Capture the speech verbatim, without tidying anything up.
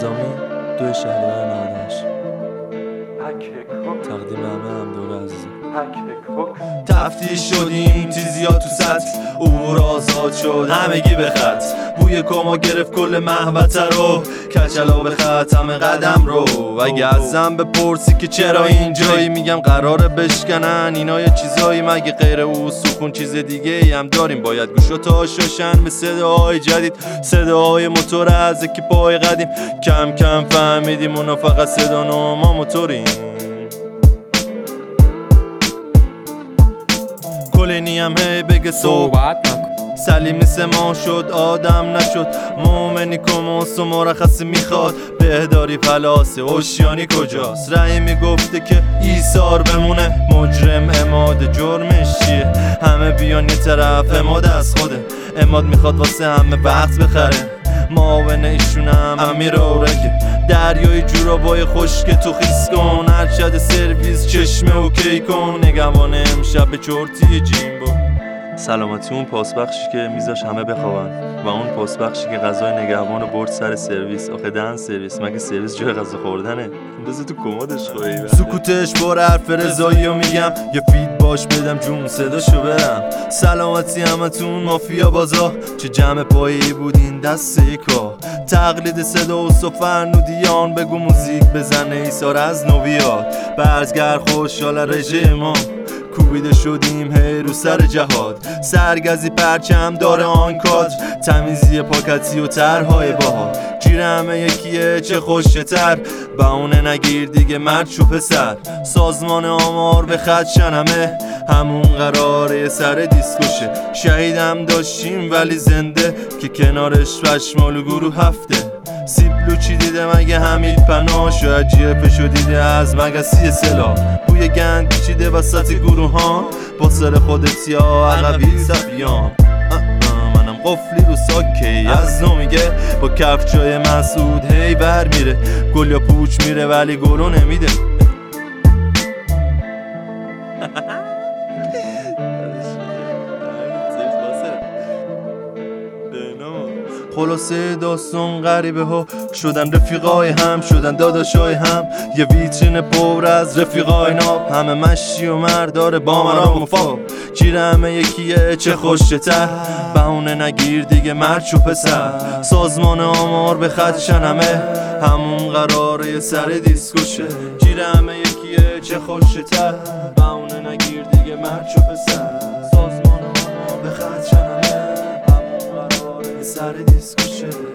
نظامی دو شهریور نود و هشت. تقدیم همه هم دوره عزیزم. تفتیش شدیم تیزیات تو سطل، عبور آزاد شد همگی به خط، بوی کما گرفت کل محوطه رو، کچلا به خط همه قدم رو. اگه ازم بپرسی که چرا اینجایی، میگم قراره بشکنن اینا یه چیزایی، مگه غیر او سکون چیز دیگه ای هم داریم؟ باید گوشا شاشن به صداهای جدید، صداهای موتور از اکیپای قدیم. کم کم فهمیدیم اونا فقط صدا نو، ما موتوریم. کلینی هم هی بگه صحبت نکن، سلیم نیست ما شد آدم نشد، مومنی کموس و مرخصی میخواد، بهداری پلاس اوشیانی کجاست؟ رحیمی گفته که ایثار بمونه، مجرم اماد جرمش چیه؟ همه بیان یه طرف، اماد از خوده، اماد میخواد واسه همه وقت بخره، معاون ایشونم امیر اورکه، دریای جورابای خشک تو خیس کن، ارشد سرویس چشمه اوکی کن، نگهبان امشب به چرتی جیمبو. سلامتی اون پاسبخشی که میذاش همه بخوابن و اون پاسبخشی که غذای نگهبان رو برد سر سرویس. آخه دهن سرویس، مگه سرویس جای غذا خوردنه؟ بذار تو کمدش خوری. سکوتش پر حرف رضایی رو میگم، یه فید باش بدم جون صداشو برم. سلامتی همتون مافیا بازا، چه جمع پایی بودین دست یکا، تقلید صدا و فرنودیان، بگو موزیک بزنه ایثار از نویات، برزگر خوشحال رژیم کوبیده شدیم هی رو سر جهاد، سرگزی پرچم داره آن کادر، تمیزی پاکتی و طرحهای باحال، گیر همه یکیه چه خوشه تر، بهونه نگیر دیگه مرد شو پسر، سازمان آمار به خط شنمه، همون قراره سر دیسکوشه، شهیدم داشتیم ولی زنده، که کنارش پشمال و گروه هفته، سیبلو چی دیده مگه حمید پناه، شاید جیفشو دیده از مگسی سلاح، بوی گند پیچیده وسط گروهان، با سر خودت یا عقبی سفیان، منم قفلی رو ساکی از نو میگه، با کفچای مسعود هی بر میره، گل یا پوچ میره ولی گلو نمیده. خلاصه داستان غریبه ها شدن، رفیقای هم شدن داداشای هم، یه ویترین پر از رفیقای ناب، همه مشی و مرداره با من و مفا، گیر همه یکیه چه خوشه تر، بهونه نگیر دیگه مرد شو پسر، سازمان آمار به خط شنمه، همون قراره سر دیسکوشه، گیر همه یکیه چه خوشه تر، بهونه نگیر دیگه مرد شو پسر، سازمان آمار به خط شنمه، همون قراره سر دیسکوشه.